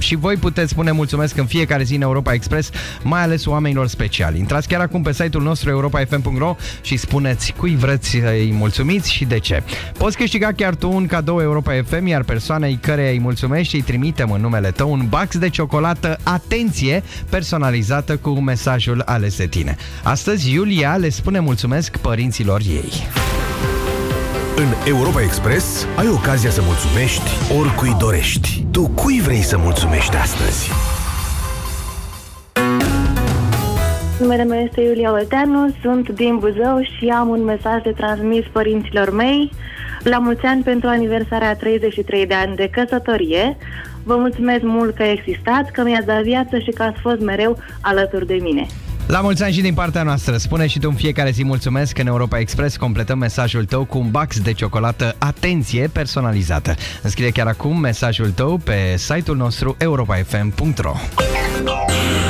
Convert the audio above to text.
Și voi puteți spune mulțumesc în fiecare zi în Europa Express, mai ales oamenilor speciali. Intrați chiar acum pe site-ul nostru europafm.ro și spuneți cui vreți să-i mulțumiți și de ce. Poți câștiga chiar tu un cadou Europa FM, iar persoanei căreia îi mulțumești îi trimitem în numele tău un box de ciocolată, atenție, personalizată cu mesajul ales de tine. Astăzi Iulia le spune mulțumesc părinților ei. În Europa Express ai ocazia să mulțumești oricui dorești. Tu cui vrei să mulțumești astăzi? Numele meu este Iulia Olteanu, sunt din Buzău și am un mesaj de transmis părinților mei. La mulți ani pentru aniversarea 33 de ani de căsătorie. Vă mulțumesc mult că existați, că mi-ați dat viață și că ați fost mereu alături de mine. La mulți ani și din partea noastră. Spune și tu în fiecare zi mulțumesc. În Europa Express completăm mesajul tău cu un box de ciocolată, atenție, personalizată. Înscrie chiar acum mesajul tău pe site-ul nostru europafm.ro.